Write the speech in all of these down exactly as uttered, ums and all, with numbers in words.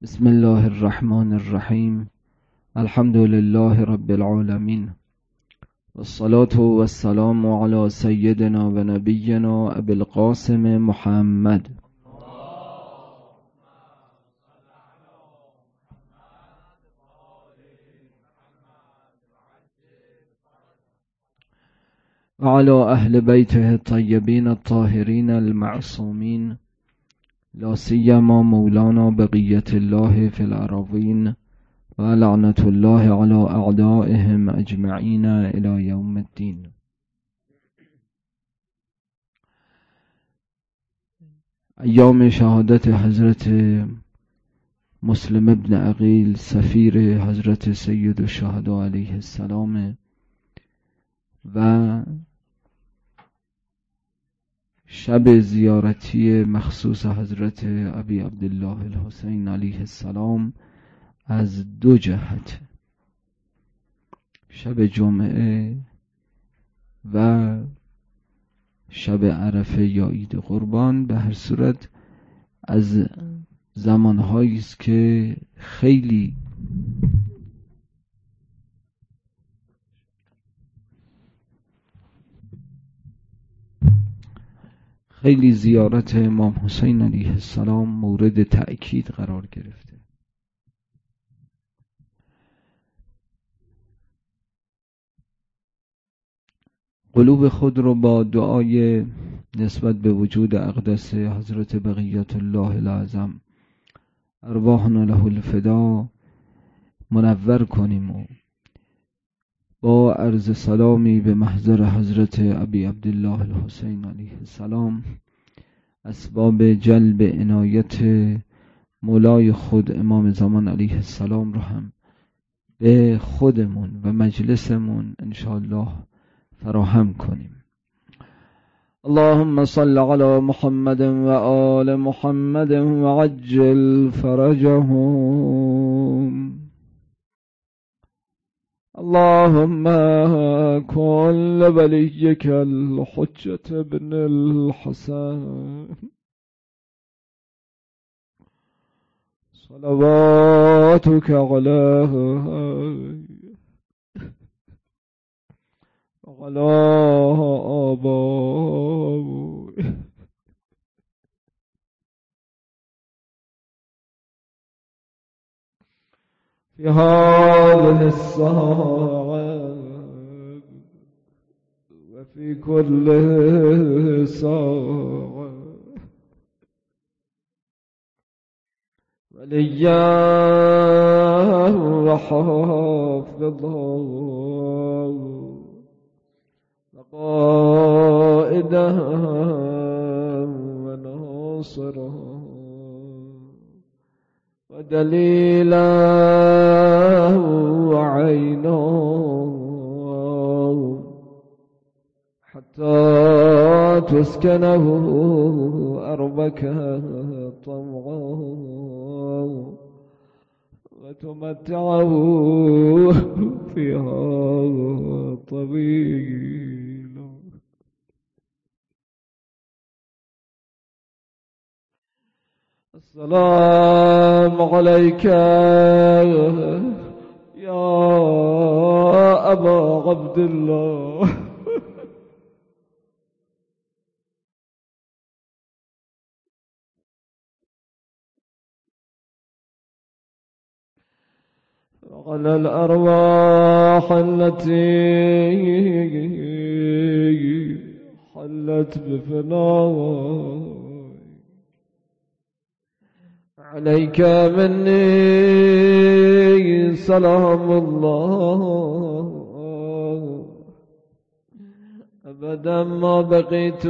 بسم الله الرحمن الرحیم. الحمد لله رب العالمین، والصلاة والسلام على سیدنا و نبینا ابی القاسم محمد. و علی اهل بیته الطیبین الطاهرین المعصومین، لا سیما مولانا بقیة الله فی الأراضین و لعنة الله علی اعدائهم اجمعین الی یوم الدین. ایام شهادت حضرت مسلم ابن عقیل سفیر حضرت سید الشهداء علیه السلام و شب زیارتی مخصوص حضرت ابی عبدالله الحسین علیه السلام از دو جهت، شب جمعه و شب عرفه یا عید قربان، به هر صورت از زمانهایی است که خیلی خیلی زیارت امام حسین علیه السلام مورد تأکید قرار گرفته. قلوب خود رو با دعای نسبت به وجود اقدس حضرت بقیت الله العظم ارواحنا له الفدا منور کنیم و با عرض سلامی به محضر حضرت ابی عبدالله الحسین علیه السلام اسباب جلب عنایت مولای خود امام زمان علیه السلام رو هم به خودمون و مجلسمون انشاءالله فراهم کنیم. اللهم صل علی محمد و آل محمد و عجل فرجهم. اللهم كن لوليك الحجة بن الحسن صلواتك عليه وعلى آبائه في هذه الساعة وفي كل ساعة وليا وحافظا وقائدا وناصرا ودليلا وعينا حتى تسكنه أرضك طوعا وتمتعه فيها طويلا. السلام عليك يا أبا عبد الله وعلى الأرواح التي حلت بفناء عليك مني سلام الله أبدا ما بقيت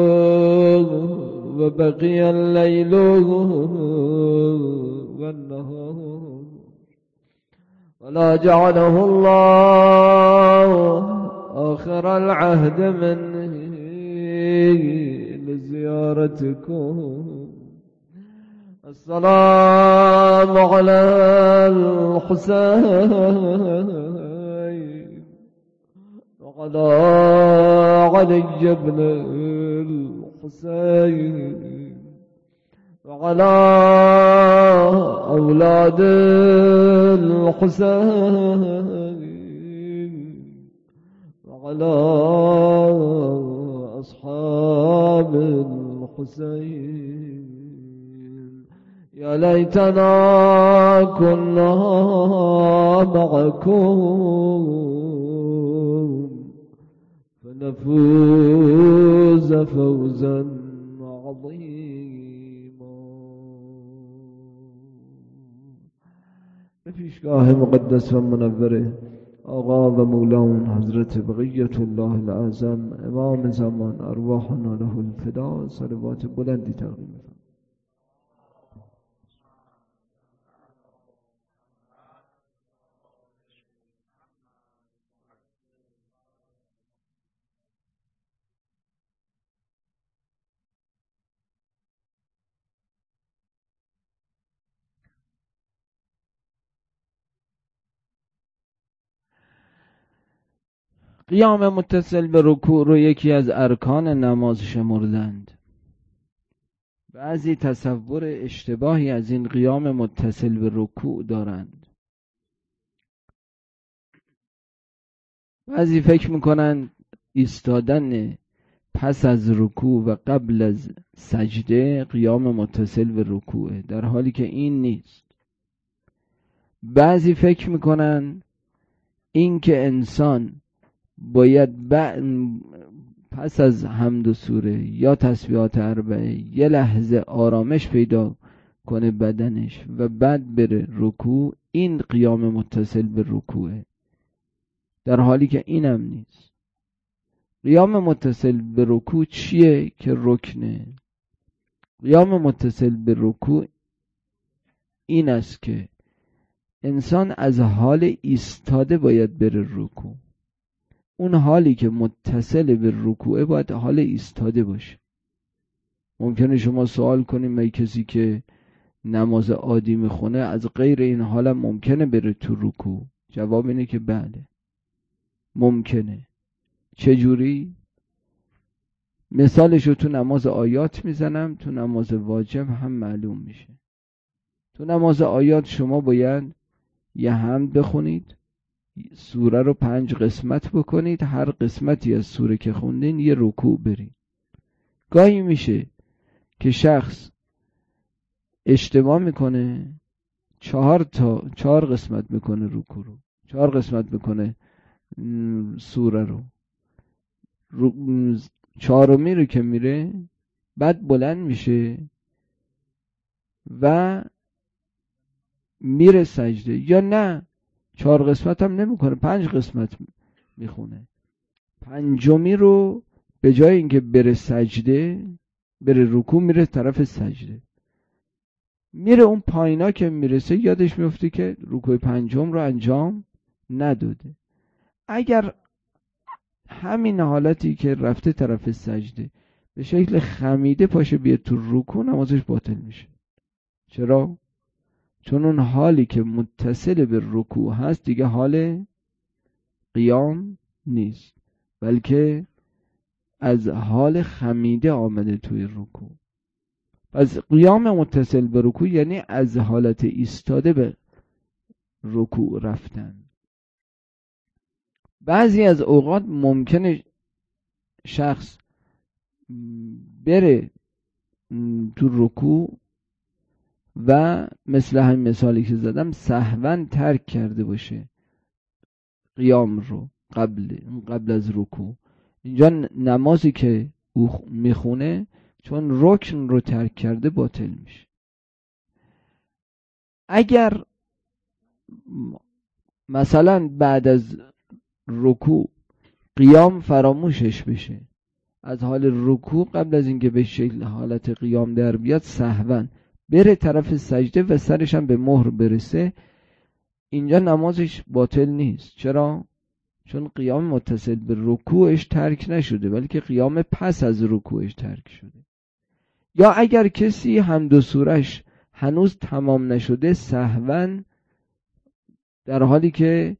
وبقي الليل والنهار ولا جعله الله آخر العهد مني لزيارتكم. السلام على الحسين وعلى علي بن الحسين وعلى أولاد أولاد الحسين وعلى أصحاب الحسين يا ليتنا كنا معكم فنفوز فوزا عظيما. به پیشگاه مقدس و منور آقا و مولان حضرت بقیت الله العظم امام زمان ارواحنا له الفدا صلوات بلندی تقدیم می‌کنم. قیام متصل به رکوع رو یکی از ارکان نماز شمردند. بعضی تصور اشتباهی از این قیام متصل به رکوع دارند. بعضی فکر میکنند ایستادن پس از رکوع و قبل از سجده قیام متصل به رکوعه، در حالی که این نیست. بعضی فکر میکنند این که انسان باید پس از حمد و سوره یا تسبیحات اربعه یه لحظه آرامش پیدا کنه بدنش و بعد بره رکوع، این قیام متصل به رکوعه، در حالی که اینم نیست. قیام متصل به رکوع چیه که رکنه؟ قیام متصل به رکوع این است که انسان از حال ایستاده باید بره رکوع. اون حالی که متصل به رکوعه باید حال ایستاده باشه. ممکنه شما سوال کنیم می کسی که نماز عادی میخونه از غیر این حالم ممکنه بره تو رکوع؟ جواب اینه که بله ممکنه. چجوری؟ مثالشو تو نماز آیات میزنم، تو نماز واجب هم معلوم میشه. تو نماز آیات شما باید یه حمد بخونید، سوره رو پنج قسمت بکنید، هر قسمتی از سوره که خوندین یه رکوع برید. گاهی میشه که شخص اشتباه میکنه، چهار تا چهار قسمت میکنه رکوع رو، چهار قسمت میکنه سوره رو، چهارمی رو که میره بعد بلند میشه و میره سجده، یا نه چهار قسمت هم نمیکنه، پنج قسمت میخونه. پنجمی رو به جای اینکه بره سجده بره رکوع میره طرف سجده. میره اون پایینا که میرسه یادش میفته که رکوع پنجم رو انجام نداده. اگر همین حالتی که رفته طرف سجده به شکل خمیده پاشه بیاد تو رکوع، نمازش باطل میشه. چرا؟ چون اون حالی که متصل به رکوع هست دیگه حال قیام نیست، بلکه از حال خمیده آمده توی رکوع. پس قیام متصل به رکوع یعنی از حالت ایستاده به رکوع رفتن. بعضی از اوقات ممکنه شخص بره تو رکوع و مثل همین مثالی که زدم سهواً ترک کرده باشه قیام رو قبل قبل از رکوع. اینجا نمازی که او میخونه چون رکن رو ترک کرده باطل میشه. اگر مثلا بعد از رکوع قیام فراموشش بشه، از حال رکوع قبل از اینکه به شکل حالت قیام در بیاد سهواً بره طرف سجده و سرش هم به مهر برسه، اینجا نمازش باطل نیست. چرا؟ چون قیام متصل به رکوعش ترک نشده، بلکه قیام پس از رکوعش ترک شده. یا اگر کسی حمد و سورش هنوز تمام نشده سهواً در حالی که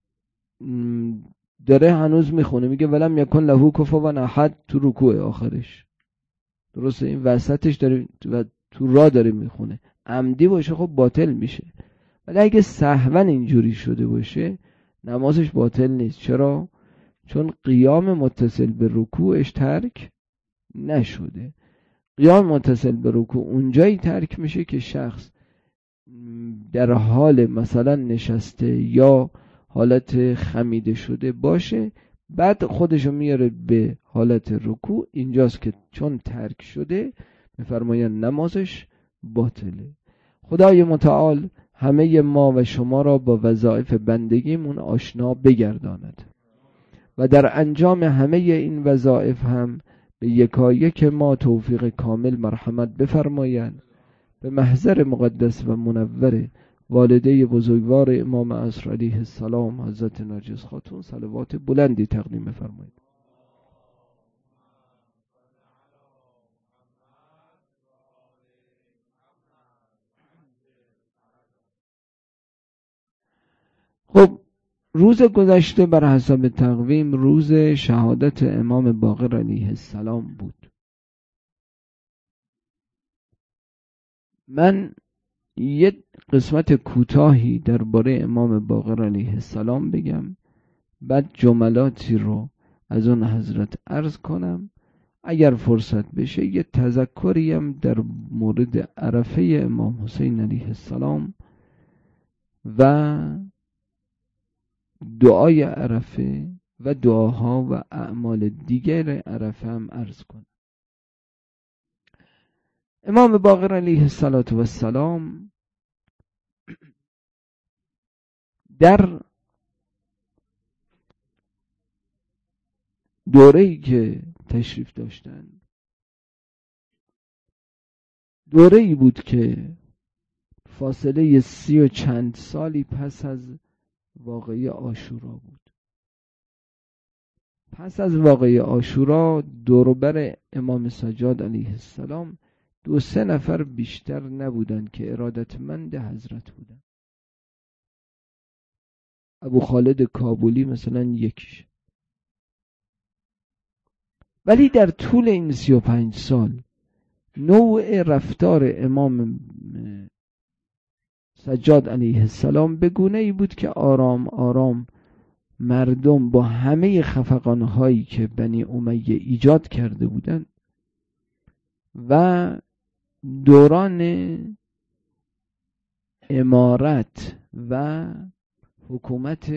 داره هنوز میخونه میگه ولم یکن له کفوا احد تو رکوع آخرش، درسته این وسطش داره و تو را داره میخونه، عمدی باشه خب باطل میشه، ولی اگه سهوا اینجوری شده باشه نمازش باطل نیست. چرا؟ چون قیام متصل به رکوعش ترک نشده. قیام متصل به رکوع اونجایی ترک میشه که شخص در حال مثلا نشسته یا حالت خمیده شده باشه، بعد خودشو میاره به حالت رکوع، اینجاست که چون ترک شده میفرمایند نمازش باطله. خدای متعال همه ما و شما را با وظایف بندگیمون آشنا بگرداند و در انجام همه این وظایف هم به یکایک ما توفیق کامل مرحمت بفرمایند. به محضر مقدس و منور والده بزرگوار امام عصر علیه السلام حضرت نرجس خاتون صلوات بلندی تقدیم فرمایید. خب روز گذشته بر حسب تقویم روز شهادت امام باقر علیه السلام بود. من یه قسمت کوتاهی درباره امام باقر علیه السلام بگم، بعد جملاتی رو از اون حضرت عرض کنم، اگر فرصت بشه یه تذکری هم در مورد عرفه امام حسین علیه السلام و دعای عرفه و دعاها و اعمال دیگر عرفه هم عرض کنم. امام باقر علیه السلام در دوره‌ای که تشریف داشتن، دوره‌ای بود که فاصله سی و چند سالی پس از واقعه عاشورا بود. پس از واقعه عاشورا دوروبر امام سجاد علیه السلام دو سه نفر بیشتر نبودند که ارادتمند حضرت بودند. ابو خالد کابلی مثلا یکیش. ولی در طول این سی و پنج سال نوع رفتار امام سجاد علیه السلام به گونه‌ای بود که آرام آرام مردم با همه خفقان‌هایی که بنی امیه ایجاد کرده بودند و دوران امارت و حکومت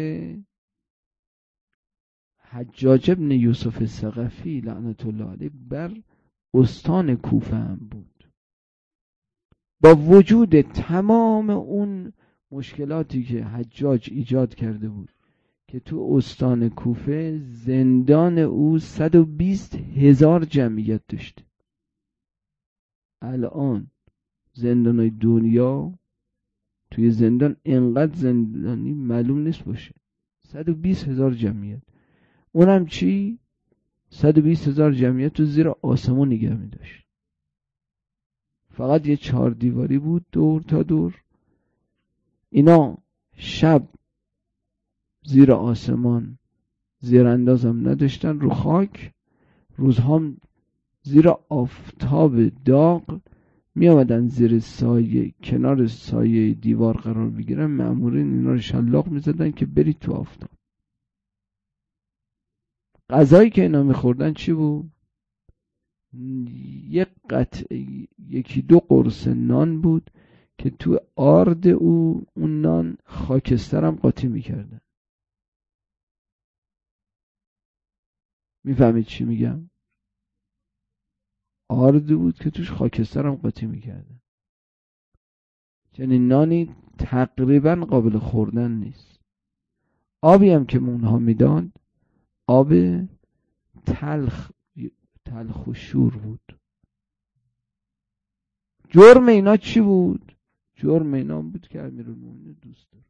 حجاج ابن یوسف الثقفی لعنت الله علیه بر استان کوفه هم بود. با وجود تمام اون مشکلاتی که حجاج ایجاد کرده بود که تو استان کوفه زندان او صد و بیست هزار جمعیت داشته. الان زندانای دنیا توی زندان انقدر زندانی معلوم نیست باشه. صد و بیست هزار جمعیت. اونم چی؟ صد و بیست هزار جمعیت تو زیر آسمون نگه می داشت. فقط یه چهار دیواری بود دور تا دور. اینا شب زیر آسمان زیر اندازم نداشتن، رو خاک، روزها زیر آفتاب داغ می آمدن زیر سایه، کنار سایه دیوار قرار بگیرن. مأمورین اینا رو شلاق می زدن که برید تو آفتاب. غذایی که اینا می خوردن چی بود؟ یک قطع یکی دو قرص نان بود که تو آرد او اون نان خاکسترم قاطی می کردن. می فهمید چی میگم؟ آرد بود که توش خاکسترم قاطی می کردن. چنین نانی تقریبا قابل خوردن نیست. آبی هم که اونها میداد آب تلخ تلخ و شور بود. جرم اینا چی بود؟ جرم اینا بود که امیرالمومنین دوست داشت.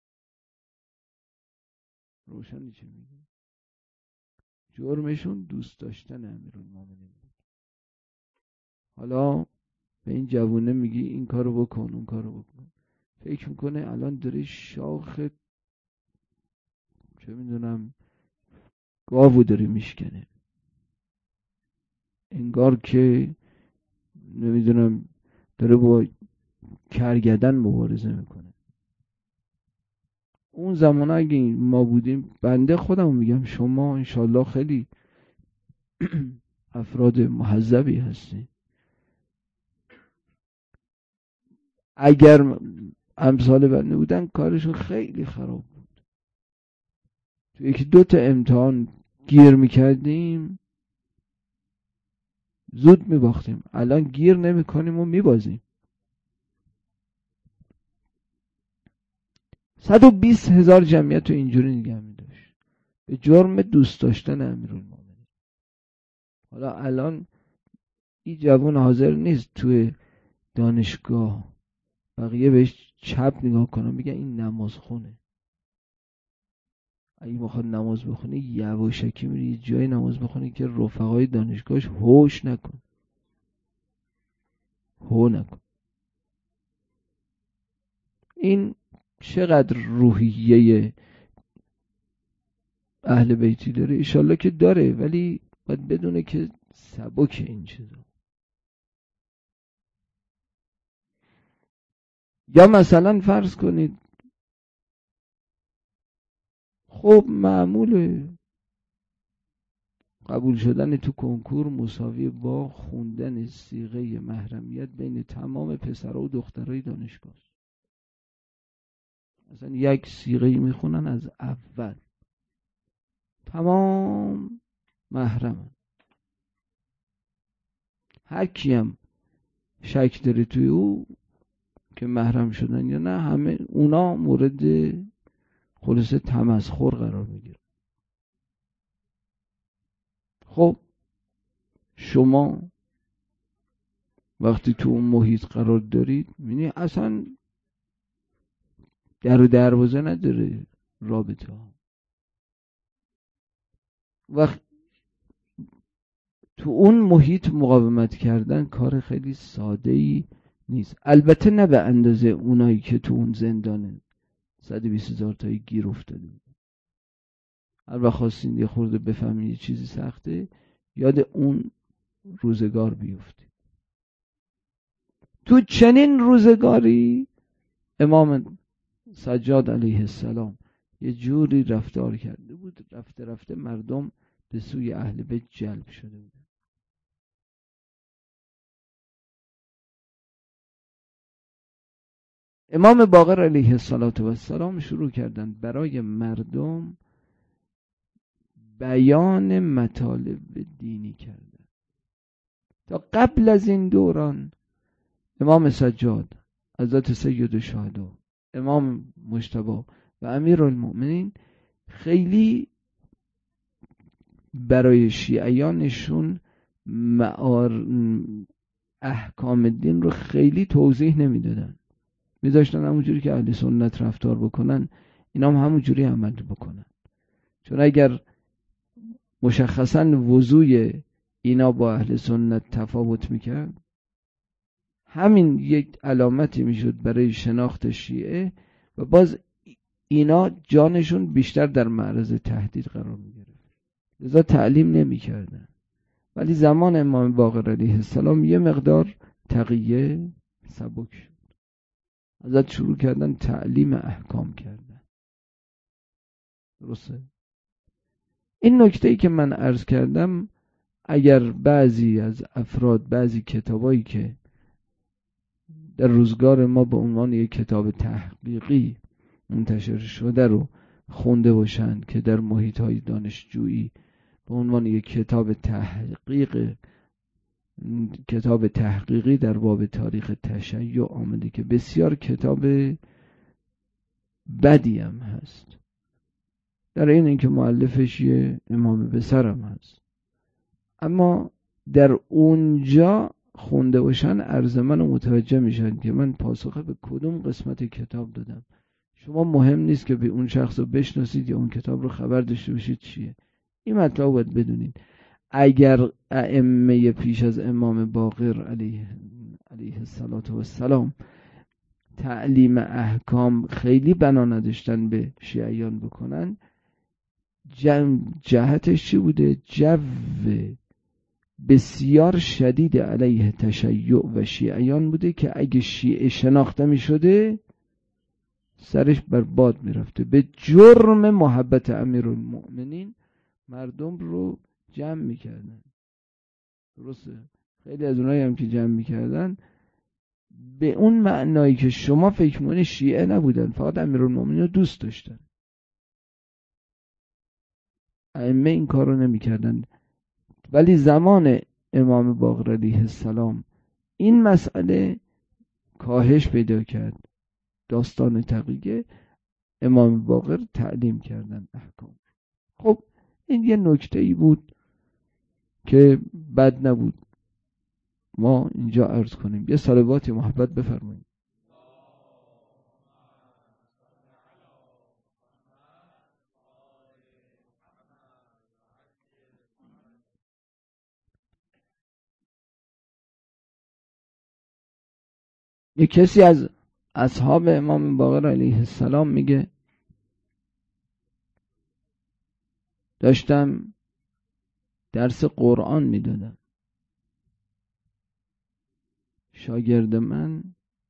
روشنی چی میگه؟ جرمشون دوست داشتن امیرالمومنین بود. حالا به این جوونه میگی این کارو بکن اون کارو بکن، فکر میکنه الان داره شاخ چه میدونم گاوو داره میشکنه، انگار که نمیدونم داره با کرگدن مبارزه میکنه. اون زمان اگه ما بودیم، بنده خودم میگم شما انشالله خیلی افراد مهذبی هستین، اگر امثال بنده بودن کارشون خیلی خراب بود. تو یکی دو تا امتحان گیر میکردیم زود میباختیم، الان گیر نمیکنیم و میبازیم. صد و بیست هزار جمعیت رو اینجوری نگه میداشت به جرم دوست داشتن امیرالمومنین. حالا الان این جوان حاضر نیست توی دانشگاه بقیه بهش چپ نگاه کنن، میگن این نماز خونه. اگه میخواد نماز بخونه یواشکی میره یه جای نماز بخونه که رفقای دانشگاهش هوش نکن هو نکن. این چقدر روحیه اهل بیتی داره؟ ایشالله که داره، ولی باید بدونه که سبک این چیزا. یا مثلا فرض کنید خب معموله قبول شدن تو کنکور مساوی با خوندن صیغه محرمیت بین تمام پسرها و دخترای دانشگاه. مثلا یک صیغه میخونن از اول، تمام محرمن. هر کیم شک داره توی او که محرم شدن یا نه، همه اونا مورد خلاصه تمسخر قرار میگیره. خب شما وقتی تو اون محیط قرار دارید میبینی اصلا در و دروازه نداره رابطه ها. وقت تو اون محیط مقاومت کردن کار خیلی ساده‌ای نیست، البته نه به اندازه اونایی که تو اون زندانه صد و بیست هزار تایی گیر افتاده بود. هر وقت خواستین یه خورده بفهمید یه چیزی سخته، یاد اون روزگار بیفتید. تو چنین روزگاری امام سجاد علیه السلام یه جوری رفتار کرده بود، رفته رفته مردم به سوی اهل بیت جلب شده بود. امام باقر علیه السلام شروع کردن برای مردم بیان مطالب دینی کردن. تا قبل از این دوران امام سجاد، حضرت سید الشهدا، امام مجتبی و امیرالمومنین خیلی برای شیعیانشون معار احکام دین رو خیلی توضیح نمیدادن، میذاشتن همونجوری که اهل سنت رفتار بکنن اینا هم همونجوری عمل بکنن. چون اگر مشخصا وضوی اینا با اهل سنت تفاوت میکرد، همین یک علامتی میشد برای شناخت شیعه و باز اینا جانشون بیشتر در معرض تهدید قرار میگرفت، لذا تعلیم نمیکردن. ولی زمان امام باقر علیه السلام یه مقدار تقیه سبک شد، ازت شروع کردن تعلیم احکام کردن. درسته؟ این نکته‌ای که من عرض کردم اگر بعضی از افراد بعضی کتابایی که در روزگار ما به عنوان یک کتاب تحقیقی منتشر شده رو خونده باشن که در محیط‌های دانشجویی به عنوان یک کتاب تحقیق کتاب تحقیقی در باب تاریخ تشیع آمده که بسیار کتاب بدی هم هست، در این اینکه مؤلفش یه امام بسرم هست، اما در اونجا خونده باشن عرض من رو متوجه میشن که من پاسخ به کدوم قسمت کتاب دادم. شما مهم نیست که به اون شخص رو بشناسید یا اون کتاب رو خبر داشته باشید چیه، این مطلب باید بدونید. اگر ائمه پیش از امام باقر علیه علیه السلام تعلیم احکام خیلی بنا نداشتن به شیعیان بکنن، جهتش چی بوده؟ جو بسیار شدید علیه تشیع و شیعیان بوده که اگه شیعه شناخته می شده سرش بر باد می رفته. به جرم محبت امیرالمؤمنین مردم رو جمع می کردن. درسته؟ خیلی از اونایی هم که جمع می کردن به اون معنایی که شما فکر می‌کنید شیعه نبودن، فقط امیرالمؤمنین رو دوست داشتن. ائمه این کار رو نمی کردن. ولی زمان امام باقر علیه السلام این مسئله کاهش پیدا کرد. داستان تقیه امام باقر تعلیم کردن احکام. خب این یه نکته ای بود که بد نبود ما اینجا عرض کنیم. یه صلوات محبت بفرمایید. یه کسی از اصحاب امام باقر علیه السلام میگه داشتم درس قرآن میدادم، شاگرد من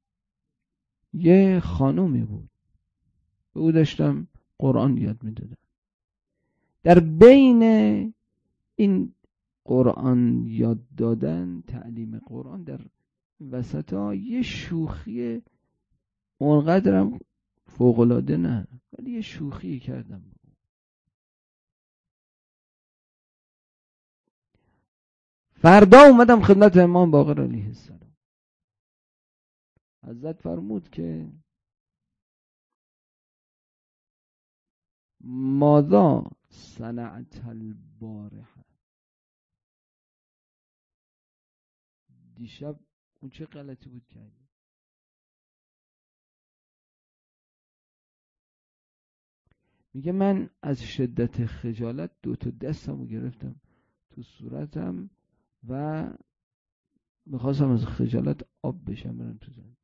یه خانومی بود، به او داشتم قرآن یاد میدادم. در بین این قرآن یاد دادن، تعلیم قرآن، در وسط ها یه شوخی اونقدرم فوق‌العاده نه، ولی یه شوخی کردم. فردا اومدم خدمت امام باقر علیه السلام. حضرت فرمود که ماذا صنعت البارحه، دیشب اون چه غلطی بود کردی؟ میگه من از شدت خجالت دو تا دستمو گرفتم تو صورتم و میخواستم از خجالت آب بشم برم تو زمین.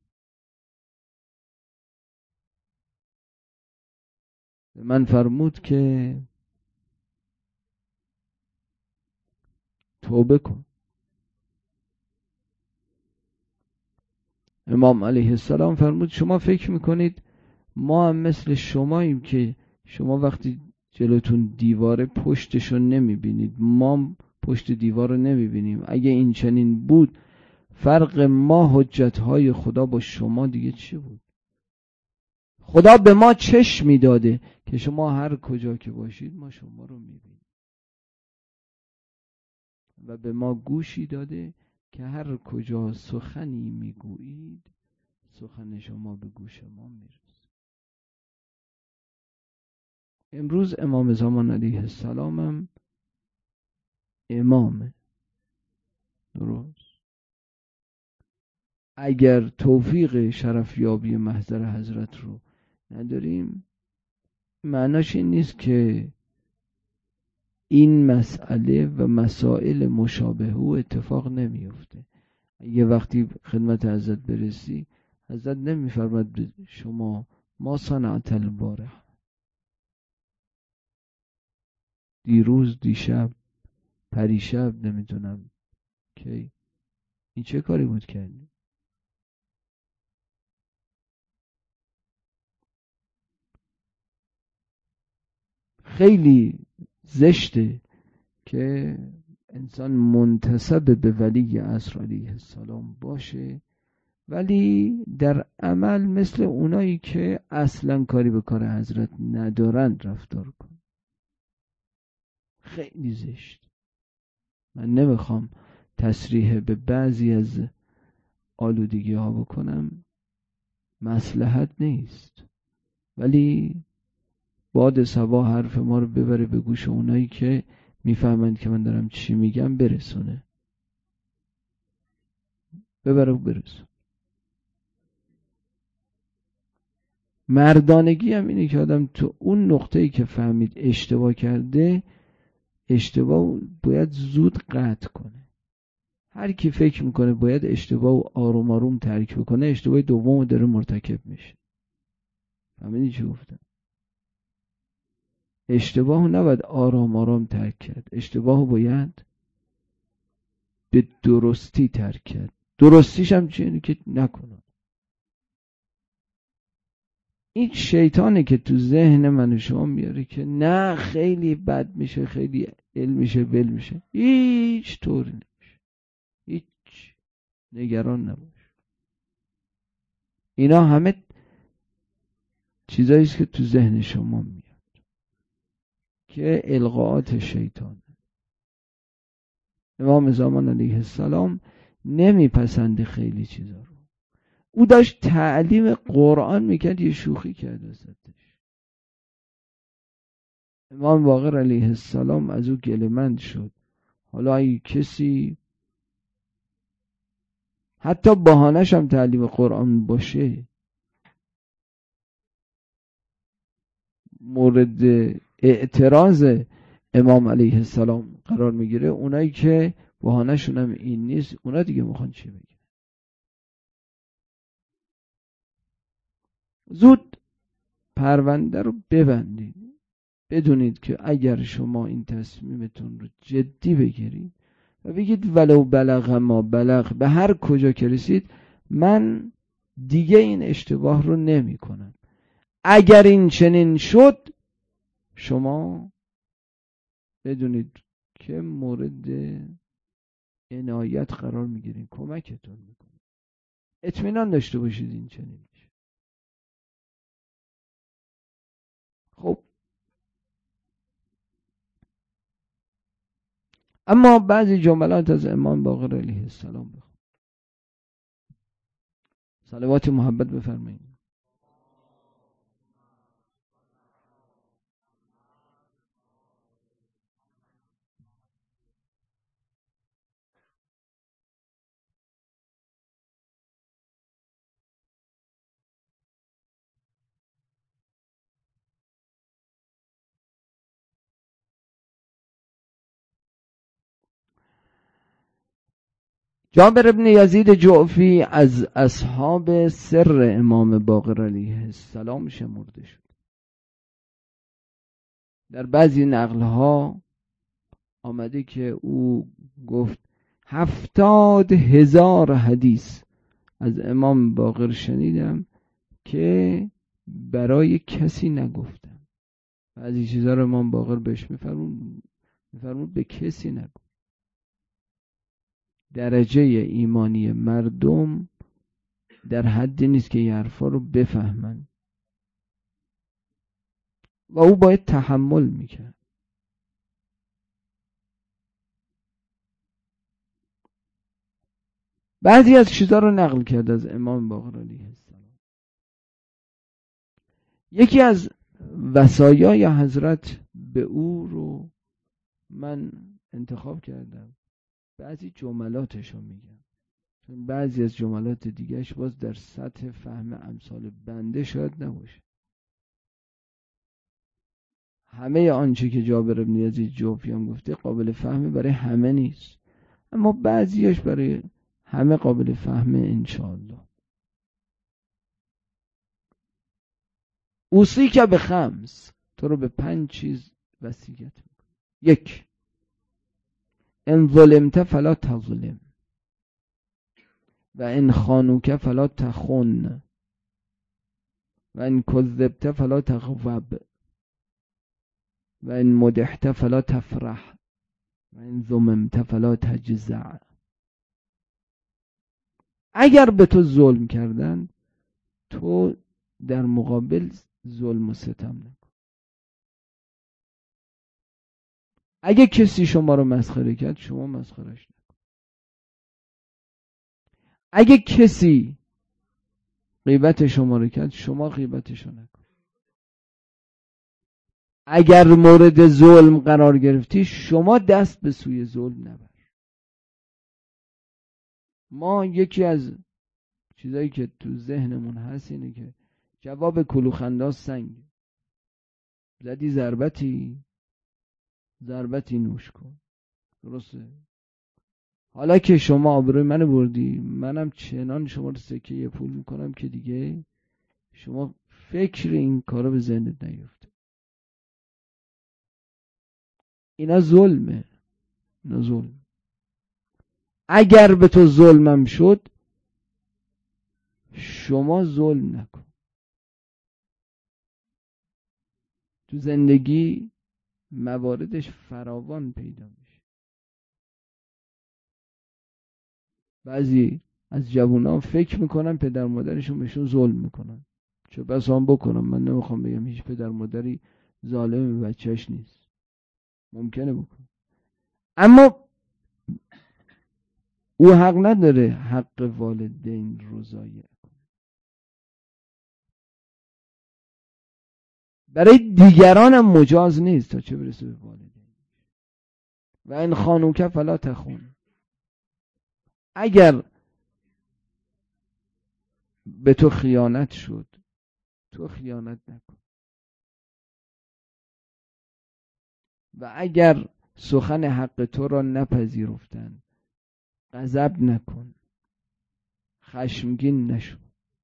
من فرمود که توبه کن. امام علیه السلام فرمود شما فکر میکنید ما هم مثل شماییم که شما وقتی جلوتون دیواره پشتشو نمیبینید، ما پشت دیوار رو نمیبینیم. اگه این چنین بود فرق ما حجتهای خدا با شما دیگه چی بود؟ خدا به ما چشمی داده که شما هر کجا که باشید ما شما رو میبینیم و به ما گوشی داده که هر کجا سخنی میگویید سخن شما به گوش ما میرسه. امروز امام زمان علیه السلام هم امامه. درست؟ اگر توفیق شرفیابی محضر حضرت رو نداریم معناش این نیست که این مسئله و مسائل مشابه او اتفاق نمیفته. اگه وقتی خدمت حضرت برسی حضرت نمیفرماد به شما ما صنعت البارحه، دیروز، دیشب، پریشب، نمیدونم کی، این چه کاری بود کردی؟ خیلی زشته که انسان منتسب به ولی عصر علیه السلام باشه ولی در عمل مثل اونایی که اصلا کاری به کار حضرت ندارن رفتار کن. خیلی زشت. من نمیخوام تصریح به بعضی از آلودگی ها بکنم، مصلحت نیست، ولی باد صبا حرف ما رو ببره به گوش اونایی که میفهمند که من دارم چی میگم برسونه. ببره و برسون. مردانگی هم اینه که آدم تو اون نقطه‌ای که فهمید اشتباه کرده اشتباه باید زود قطع کنه. هر کی فکر میکنه باید اشتباه و آروم آروم ترک بکنه اشتباه دومو داره مرتکب میشه. فهمیدی چی گفتم؟ اشتباهو نباید آرام آرام ترک کرد، اشتباهو باید به درستی ترک کرد. درستیش هم چیه؟ که نکنم. این شیطانه که تو ذهن من و شما میاره که نه خیلی بد میشه، خیلی علم میشه، بل میشه. هیچ طوری نمیشه. هیچ نگران نباش. اینا همه چیزاییست که تو ذهن شما میاد که القاءات شیطانه. امام زمان علیه السلام نمیپسنده خیلی چیزا رو. او داشت تعلیم قرآن میکرد، یه شوخی کرد وسطش. امام باقر علیه السلام از او گله‌مند شد. حالا اگه کسی حتی بهانه‌ش هم تعلیم قرآن باشه مورد اعتراض امام علیه السلام قرار میگیره، اونایی که بهانه‌شون هم این نیست، اونا دیگه میخوان چی بگن؟ زود پرونده رو ببندید. بدونید که اگر شما این تصمیمتون رو جدی بگیرید و بگید ولو بلغ ما بلغ، به هر کجا که رسید من دیگه این اشتباه رو نمی کنم، اگر این چنین شد، شما بدونید که مورد عنایت قرار میگیرین، کمکتون میکنه. اطمینان داشته باشید این چنین میشه. خب اما بعضی جملات از امام باقر علیه السلام بخون. صلوات محبت بفرمایید. جابر بن یزید جعفی از اصحاب سر امام باقر علیه السلام شمرده شد. در بعضی نقلها آمده که او گفت هفتاد هزار حدیث از امام باقر شنیدم که برای کسی نگفتم. بعضی چیزها رو امام باقر بهش میفرمون میفرمون به کسی نگو. درجه ایمانی مردم در حدی نیست که این حرفا رو بفهمن و او باید تحمل میکرد. بعضی از چیزا رو نقل کرد از امام باقر علیه السلام. یکی از وصایای حضرت به او رو من انتخاب کردم، بعضی جملاتش رو میگم، چون بعضی از جملات دیگهش باز در سطح فهم امثال بنده شاید نباشه. همه آنچه که جابر بن یزید جعفی هم گفته قابل فهمه برای همه نیست، اما بعضیش برای همه قابل فهمه انشاءالله. اوصی که به خمس، تو رو به پنج چیز وصیت میکنه. یک، ان ظلمت فلا تظلم و ان خانوک فلا تخن و ان کذبت فلا تغضب و ان مدحت فلا تفرح و ان ذممت فلا تجزع. اگر به تو ظلم کردن، تو در مقابل ظلم و ستم نکن. اگه کسی شما رو مسخره کرد، شما مسخرش نکن. اگه کسی غیبت شما رو کرد، شما غیبتش رو نکن. اگر مورد ظلم قرار گرفتی، شما دست به سوی ظلم نبر. ما یکی از چیزایی که تو ذهنمون هست اینه که جواب کلوخنداز سنگ، زدی ضربتی ضربتی نوش کن. درسته؟ حالا که شما آبروی منو بردی، منم چنان شما رو سکه یه پول میکنم که دیگه شما فکر این کارا به ذهنت نیفته. اینا ظلمه، اینا ظلم. اگر به تو ظلمم شد شما ظلم نکن. تو زندگی مواردش فراوان پیدا میشه. بعضی از جوونا فکر میکنن پدر مادرشون بهشون ظلم میکنن. چه بس هم بکنم، من نمیخوام بگم هیچ پدر مادری ظالم به بچهش نیست، ممکنه بکنه، اما او حق نداره حق والدین رو ضایع کنه. برای دیگران هم مجاز نیست تا چه برسه به والدین. و این خانوکه فلا تخون، اگر به تو خیانت شد تو خیانت نکن. و اگر سخن حق تو را نپذیرفتن غضب نکن، خشمگین نشو.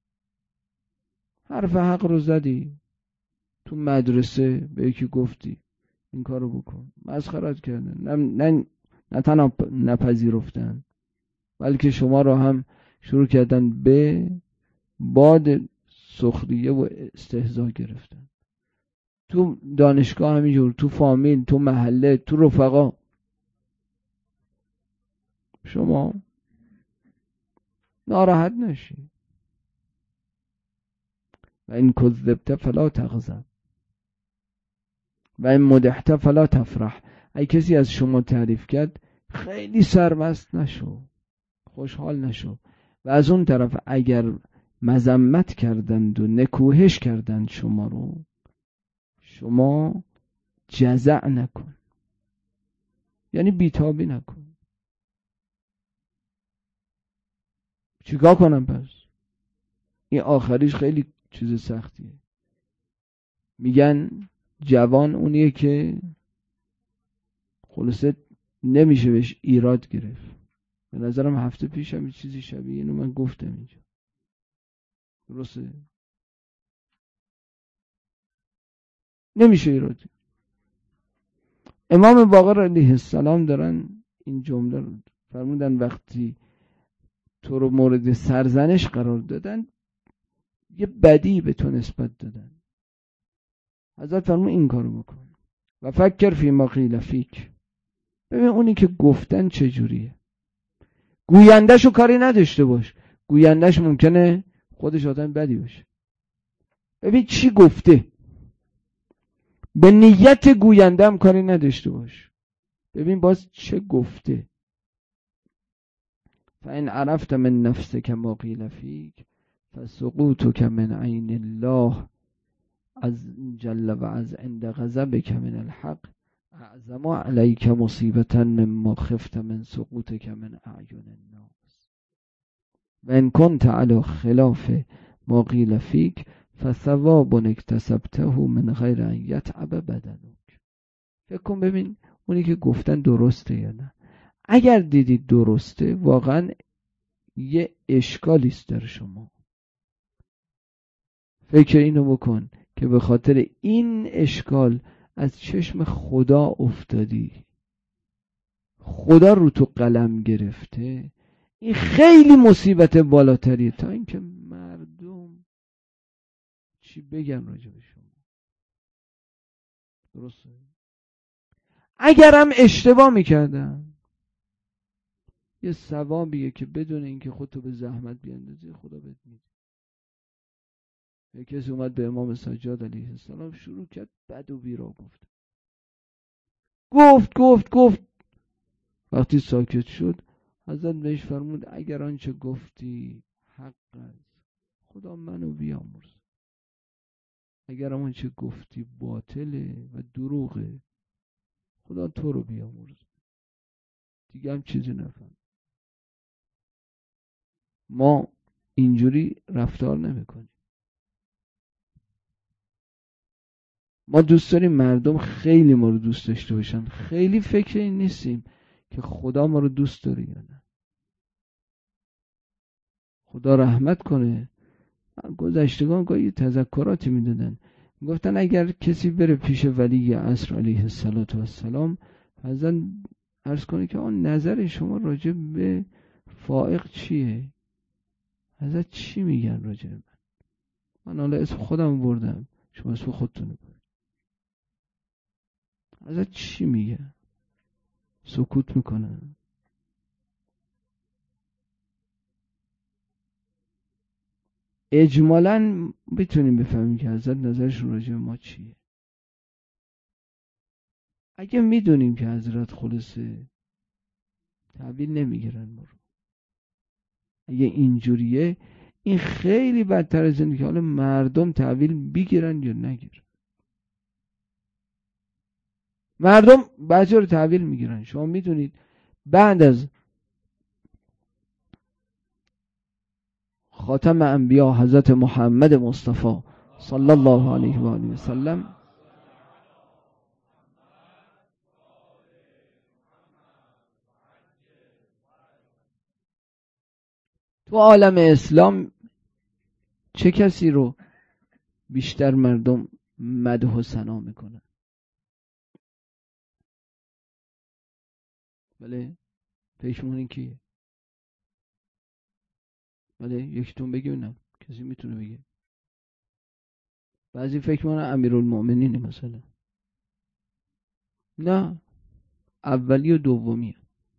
حرف حق رو زدی تو مدرسه، به یکی گفتی این کارو بکن، مسخرت کردن، نه, نه, نه تنها نپذیرفتن بلکه شما رو هم شروع کردن به باد سخریه و استهزا گرفتن. تو دانشگاه همینجور، تو فامیل، تو محله، تو رفقا. شما ناراحت نشی. و این کذبت فلا تغضب و این مدحت فلا تفرح. اگه کسی از شما تعریف کرد خیلی سرمست نشو، خوشحال نشو. و از اون طرف اگر مذمت کردند و نکوهش کردند شما رو، شما جزع نکن، یعنی بیتابی نکن. چیکار کنم پس؟ این آخریش خیلی چیز سختیه. میگن جوان اونیه که خلاصه نمیشه بهش ایراد گرفت. به نظرم هفته پیش هم چیزی شبیه اینو من گفتم اینجا، درسته؟ نمیشه ایراد. امام باقر علیه السلام دارن این جمله رو فرمودن وقتی تو رو مورد سرزنش قرار دادن یه بدی به تو نسبت دادن، حضرت فرمود این کارو بکن و فکر فی ما قیل فیک. ببین اونی که گفتن چجوریه، گویندهشو کاری نداشته باش، گویندهش ممکنه خودش آدم بدی باشه. ببین چی گفته، به نیت گوینده هم کاری نداشته باش، ببین باز چه گفته. فإن عرفت من نفسک ما قیل فیک فسقوطک من عین الله از جل و از عند غضبک من الحق اعظم علیک مصیبتا مما خفت من سقوطک من اعین الناس و ان کنت علی خلاف ما قیل فیک فثواب اکتسبته من غیر ان یتعب بدنک. فکر کن ببین اونی که گفتن درسته یا نه. اگر دیدید درسته واقعا یه اشکالی است در شما، فکر اینو بکن که به خاطر این اشکال از چشم خدا افتادی، خدا رو تو قلم گرفته. این خیلی مصیبت بالاتریه تا اینکه مردم چی بگن راجع به شما. درسته؟ اگرم اشتباه میکردم یه ثوابیه که بدون اینکه خودتو به زحمت بیاندازی خدا بهت میده. یه کسی اومد به امام سجاد علیه السلام شروع کرد بد و بیرا گفت گفت گفت گفت وقتی ساکت شد حضرت بهش فرمود اگر آنچه گفتی حق است خدا منو بیامرز، اگر آنچه گفتی باطله و دروغه خدا تو رو بیامرز. دیگه هم چیزی نفهم. ما اینجوری رفتار نمی کنیم. ما دوست داریم مردم خیلی ما رو دوست داشته باشن، خیلی فکر این نیستیم که خدا ما رو دوست داره یا نه. خدا رحمت کنه. گذشتگان گاهی تذکراتی میدادن، گفتن اگر کسی بره پیش ولی عصر علیه السلام حضرت عرض کنه که آن نظر شما راجع به فائق چیه؟ ازت چی میگن راجع به من؟ من حالا اسم خودم بردم، شما اسم خودتون برید. ازت چی میگن؟ سکوت میکنن. اجمالاً بتونیم بفهمیم که حضرت نظرشون راجع به ما چیه. اگه میدونیم که حضرت خلاصه تحویل نمیگیرن ما رو، اگه اینجوریه، این خیلی بدتر از اینه که حالا مردم تحویل بگیرن یا نگیرن. مردم بعضی رو تحویل میگیرن. شما میدونید بعد از خاتم انبیا حضرت محمد مصطفی صلی الله علیه و آله و سلم، تو عالم اسلام چه کسی رو بیشتر مردم مدح و ثنا میکنن؟ بله، فکر می‌کنین کیه؟ بله، یکیتون بگی ببینم. کسی میتونه بگه؟ بعضی فکر می‌کنن امیرالمؤمنین مثلا. نه، اولی و دومی.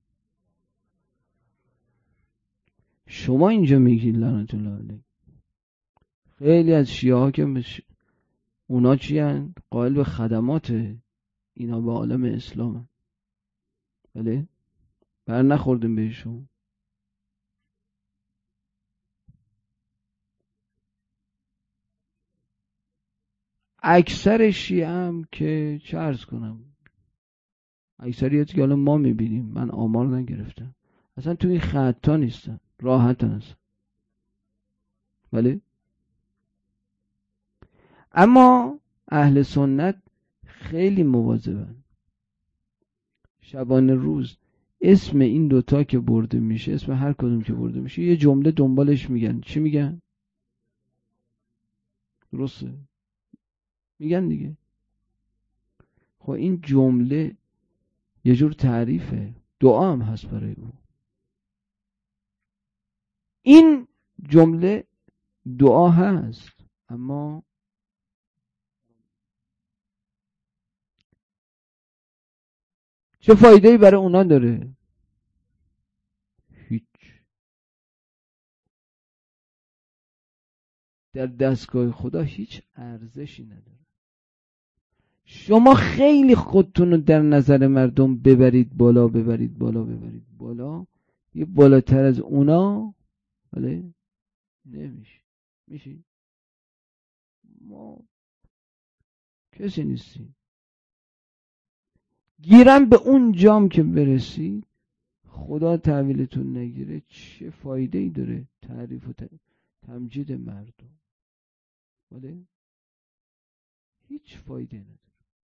شما اینجا میگید لعنت الله علیه. خیلی از شیعه ها که بش... اونا چی هن؟ قائل به خدمات اینا به عالم اسلام هن. بله، بر نخوردیم بهشون. اکثر شیعه هم که چه عرض کنم، اکثریتی که حالا ما میبینیم، من آمار نگرفتم، اصلا توی این خطا نیستن، راحتن هستن. بله، اما اهل سنت خیلی مواظبن. شبانه روز اسم این دوتا که برده میشه، اسم هر کدوم که برده میشه، یه جمله دنبالش میگن. چی میگن؟ درسته؟ میگن دیگه. خب این جمله یه جور تعریفه، دعا هم هست برای او. این جمله دعا هست، اما چه فایده‌ای برای اونا داره؟ هیچ. در دستگاه خدا هیچ ارزشی نداره. شما خیلی خودتون رو در نظر مردم ببرید بالا، ببرید بالا، ببرید بالا، یه بالاتر از اونا بله نمیشه. میشی؟ ما کسی نیستیم. گیرم به اون جام که برسید، خدا تحویلتون نگیره، چه فایده ای داره تعریف و تمجید مردم؟ بله، هیچ فایده نداره.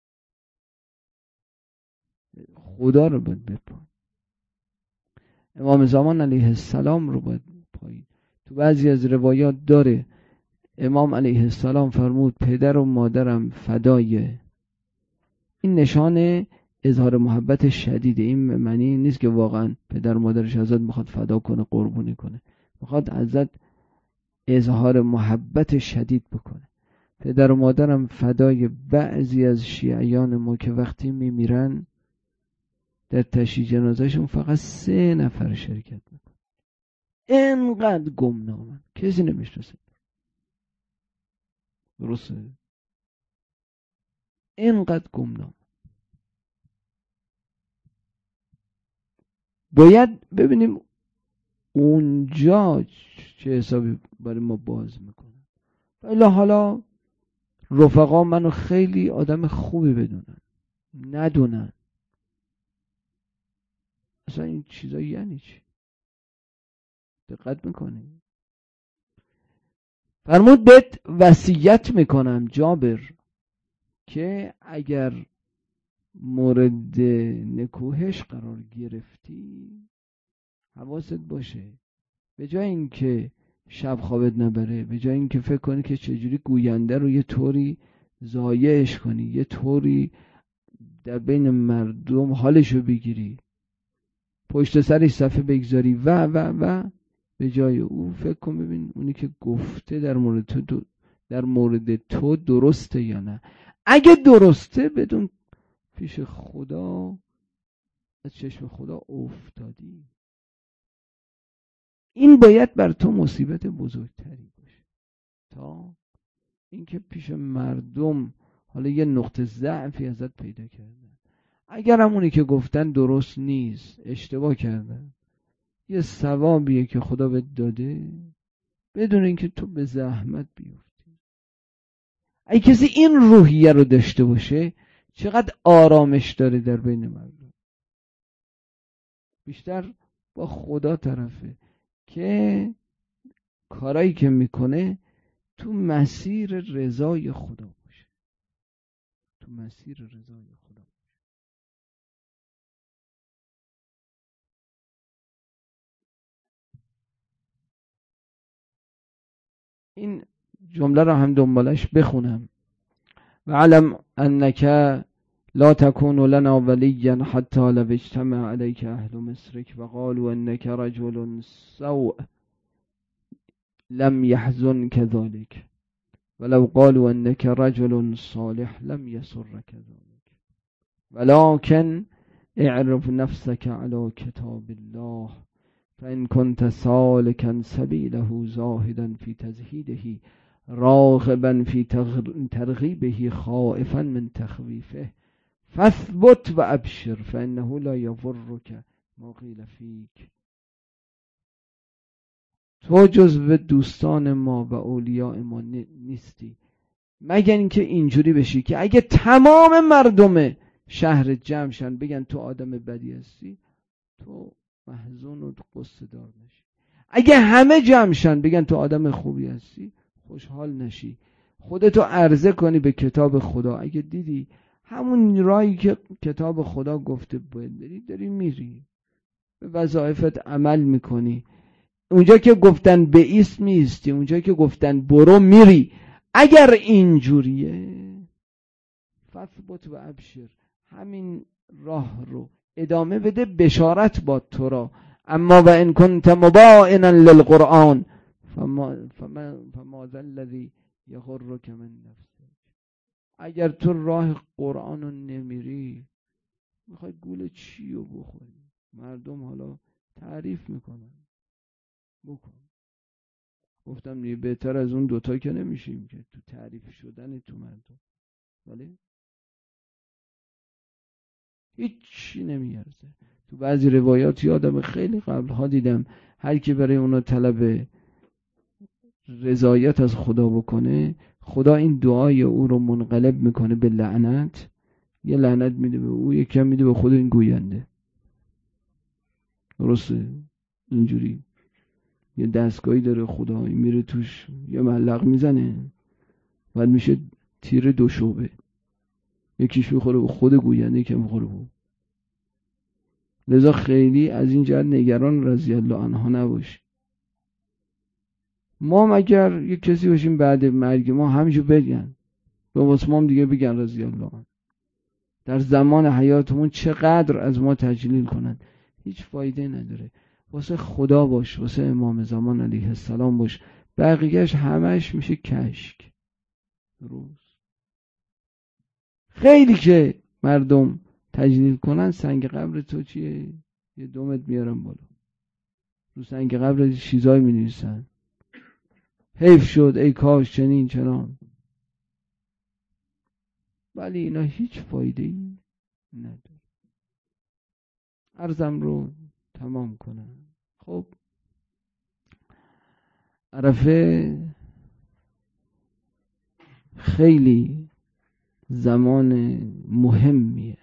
خدا رو باید بپایید. امام زمان علیه السلام رو باید پایید. تو بعضی از روایات داره امام علیه السلام فرمود پدر و مادرم فدای. این نشانه اظهار محبت شدیده. این معنی نیست که واقعا پدر و مادرش ازت میخواد فدا کنه، قربونی کنه. میخواد ازت اظهار محبت شدید بکنه. پدر و مادرم فدای بعضی از شیعیان ما که وقتی میمیرن در تشییع جنازهشون فقط سه نفر شرکت میکنه. اینقدر گمنامن، کسی نمیشناسه. درسته؟ اینقدر گمنام. باید ببینیم اونجا چه حسابی برای ما باز میکنن. ولی حالا رفقا منو خیلی آدم خوبی بدونن، ندونن اصلا این چیزا یعنی چی. دقت میکنی؟ فرمود بهت وصیت میکنم جابر که اگر مورد نکوهش قرار گرفتی حواست باشه، به جای اینکه شب خوابت نبره، به جای اینکه فکر کنی که چجوری گوینده رو یه طوری ضایعش کنی، یه طوری در بین مردم حالشو بگیری، پشت سرش صفحه بگذاری و و و به جای او فکر کن ببین اونی که گفته در مورد تو دو در مورد تو درسته یا نه. اگه درسته بدون پیش خدا از چشم خدا افتادی. این باید بر تو مصیبت بزرگتری باشه تا اینکه پیش مردم حالا یه نقطه ضعفی ازت پیدا کردن، اگر همونی که گفتن درست نیست، اشتباه کردن، یه ثوابیه که خدا بهت داده بدون اینکه تو به زحمت بیفتی. اگه کسی این روحیه رو داشته باشه چقدر آرامش داره در بین مردم. بیشتر با خدا طرفه که کارایی که میکنه تو مسیر رضای خدا باشه، تو مسیر رضای خدا. این جمله رو هم دنبالش بخونم. و علم انک لا تكون لنا وليا حتى لو اجتمع عليك اهل مصرك وقالوا انك رجل سوء لم يحزنك ذلك ولو قالوا انك رجل صالح لم يسرك ذلك ولكن اعرف نفسك على كتاب الله فإن كنت سالكا سبيله زاهدا في تزهيده راغبا في ترغيبه خائفا من تخويفه فاثبت و ابشر فانه لا یضرک ما قیل فیک. تو جزو دوستان ما و اولیاء ما نیستی مگر اینکه اینجوری بشی که اگه تمام مردم شهر جمع شن بگن تو آدم بدی هستی، تو محزون و قصه دار نشی. اگه همه جمع شن بگن تو آدم خوبی هستی، خوشحال نشی. خودتو عرضه کنی به کتاب خدا. اگه دیدی همون راهی که کتاب خدا گفته باید بری داری میری، به وظایفت عمل میکنی، اونجا که گفتن به ایست میستی، اونجا که گفتن برو میری. اگر اینجوریه فثبت و ابشر، همین راه رو ادامه بده، بشارت باد تو را. اما و ان کنت مبائنا للقرآن فما فما فما ذا الذی یغرک من نفسک. اگر تو راه قرآن رو نمیری میخوای گول چی رو بخوری؟ مردم حالا تعریف میکنن، بکن. گفتم دیگه بهتر از اون دوتا که نمیشیم که تو تعریف شدن تو مردم، ولی هیچی نمیارزه. تو بعضی روایات یادم خیلی قبلها دیدم هر کی برای اونا طلب رضایت از خدا بکنه، خدا این دعای او رو منقلب میکنه به لعنت. یه لعنت میده به او، یکم میده به خود این گوینده. درسته؟ اینجوری یه دستگاهی داره خدا، میره توش یه ملق میزنه، بعد میشه تیر دو شعبه، یکیش میخوره به خود گوینده که میخوره به. لذا خیلی از این جهت نگران رضی الله عنها نباش. ما مگر یک کسی باشیم بعد مرگ ما همینجور بگن به واسه ما دیگه بگن رضی الله عنه، در زمان حیاتمون چقدر از ما تجلیل کنن، هیچ فایده نداره. واسه خدا باش، واسه امام زمان علیه السلام باش، بقیهش همش میشه کشک. روز خیلی که مردم تجلیل کنن سنگ قبر تو چیه؟ یه دومت میارن بالا، رو سنگ قبر چیزای می نویسن، حیف شد ای کاش چنین چنان، ولی اینا هیچ فایده ای نداره. عرضم رو تمام کنم. خب عرفه خیلی زمان مهمیه.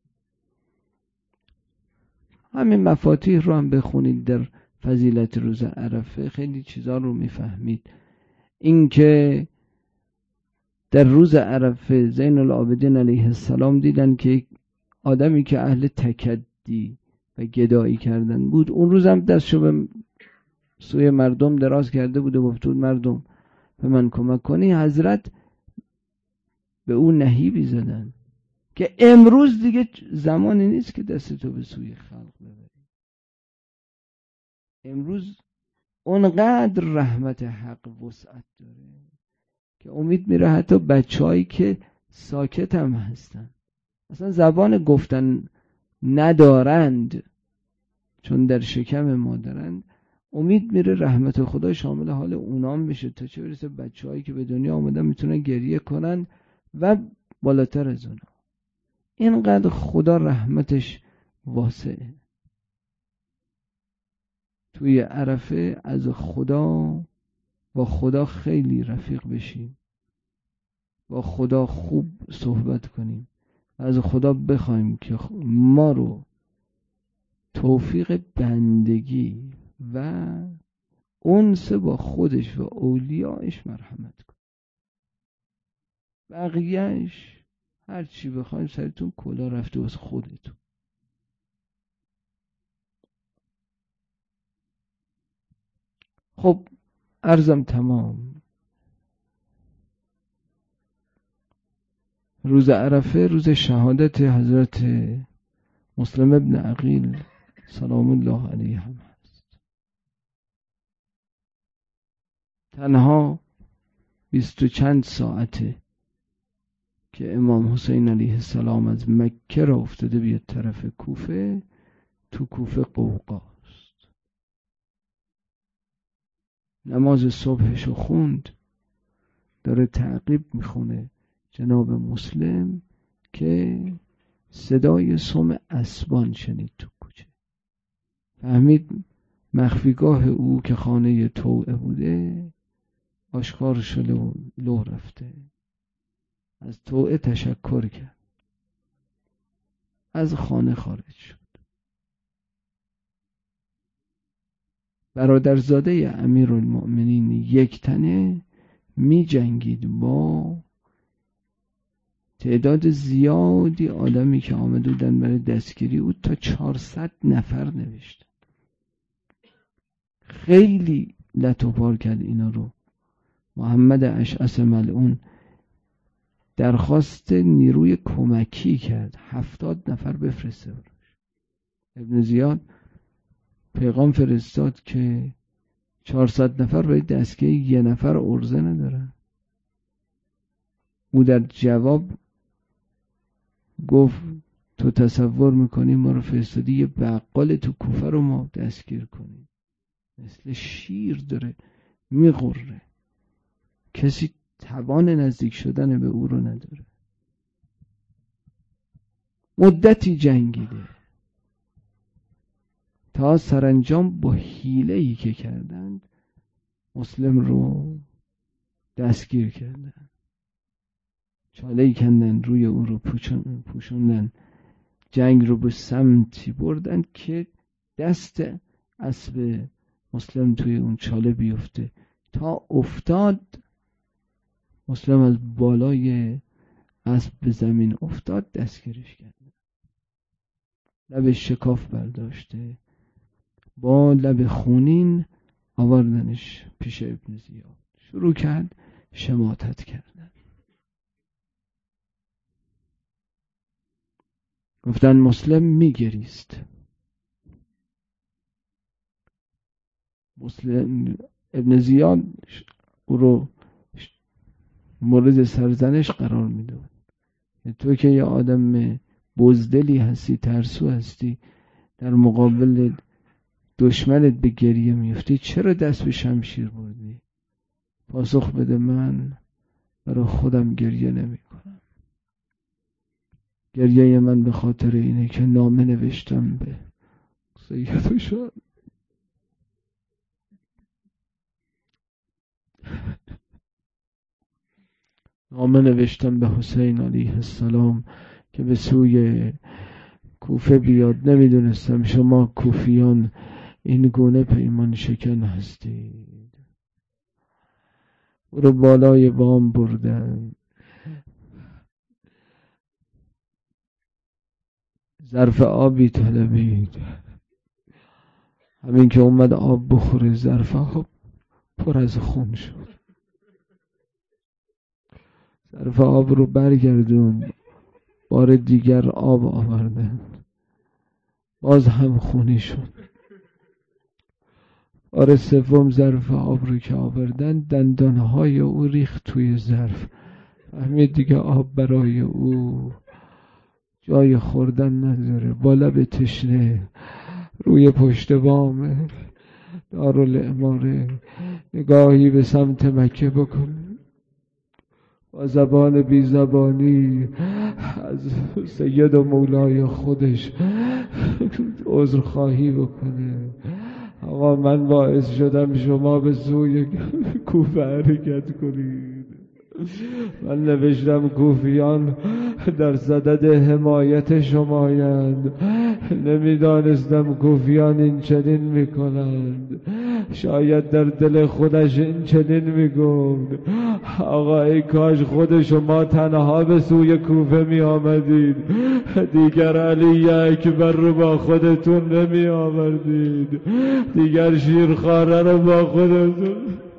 همین مفاتیح رو هم بخونید در فضیلت روز عرفه، خیلی چیزا رو میفهمید. این که در روز عرفه زین العابدین علیه السلام دیدن که آدمی که اهل تکدی و گدایی کردن بود، اون روز هم دستشو به سوی مردم دراز کرده بود و گفت مردم به من کمک کنی. حضرت به اون نهیبی زدن که امروز دیگه زمانی نیست که دستتو به سوی خلق ببری. امروز اونقدر رحمت حق وسعت داره که امید میره حتی بچه‌هایی که ساکت هم هستن، اصلا زبان گفتن ندارند چون در شکم مادرند، امید میره رحمت خدا شامل حال اونام بشه، تا چه برسه بچه‌هایی که به دنیا آمدن میتونن گریه کنن و بالاتر از اونا. اینقدر خدا رحمتش واسعه. توی عرفه از خدا با خدا خیلی رفیق بشیم، با خدا خوب صحبت کنیم و از خدا بخوایم که ما رو توفیق بندگی و انس با خودش و اولیاءش مرحمت کن. بقیهش هر چی بخوایم سرتون کلا رفته واسه خودتون. خب عرضم تمام. روز عرفه روز شهادت حضرت مسلم ابن عقیل سلام الله علیه هم هست. تنها بیست و چند ساعته که امام حسین علیه السلام از مکه را افتاده بیاد طرف کوفه. تو کوفه قوقاست. نماز صبحشو خوند، داره تعقیب میخونه جناب مسلم که صدای سم اسبان شنید تو کوچه. فهمید مخفیگاه او که خانه توعه بوده آشکار شده و لو رفته. از توعه تشکر کرد، از خانه خارج شد. برادرزاده امیرالمؤمنین یک تنه می جنگید با تعداد زیادی آدمی که آمده بودن برای دستگیری او. تا چهارصد نفر نوشتن. خیلی لت و پار کرد اینا رو. محمد اشعث ملعون درخواست نیروی کمکی کرد، هفتاد نفر بفرسته براش. ابن زیاد پیغام فرستاد که چهارصد نفر برای دستگیری یه نفر ارزه ندارن. او در جواب گفت تو تصور میکنی ما رو فرستادی یه بقال تو کوفه رو ما دستگیر کنیم؟ مثل شیر داره میغره، کسی توان نزدیک شدن به او رو نداره. مدتی جنگیده تا سرانجام با حیله‌ای که کردند مسلم رو دستگیر کردند. چاله‌ای کندن روی اون رو پوشوندن، جنگ رو به سمتی بردن که دست اسب مسلم توی اون چاله بیفته. تا افتاد مسلم از بالای اسب به زمین افتاد، دستگیرش کردن. لب شکاف برداشته، با لب خونین آوردنش پیش ابن زیاد. شروع کرد شماتت کردن. گفتن مسلم میگریست. مسلم ابن زیاد او رو مورد سرزنش قرار میداد. تو که یه آدم بزدلی هستی، ترسو هستی، در مقابل دشمنت به گریه میفتی، چرا دست به شمشیر بردی؟ پاسخ بده من برای خودم گریه نمی کنم. گریه من به خاطر اینه که نامه نوشتم به سید شد. نامه نوشتم به حسین علیه السلام که به سوی کوفه بیاد. نمیدونستم شما کوفیان این گونه پیمان شکن هستید. او رو بالای بام بردن، ظرف آبی طلبید. همین که اومد آب بخوره ظرف آب پر از خون شد. ظرف آب رو برگردون، بار دیگر آب آوردن، باز هم خونی شد. بار سوم ظرف آب رو که آوردن دندانهای او ریخت توی ظرف. فهمید دیگه آب برای او جای خوردن نداره. با لب تشنه روی پشت بام دارالعماره نگاهی به سمت مکه بکن، با زبان بی زبانی از سید و مولای خودش عذرخواهی بکنه. آقا من باعث شدم شما به سوی کوفه حرکت کنید. من نوشتم کوفیان در صدد حمایت شمایند، نمیدانستم کوفیان این چنین میکنند. شاید در دل خودش این چنین میگفت آقا ای کاش خود شما تنها به سوی کوفه می آمدید، دیگر علی اکبر رو با خودتون نمی آوردید، دیگر شیرخواره رو با خودتون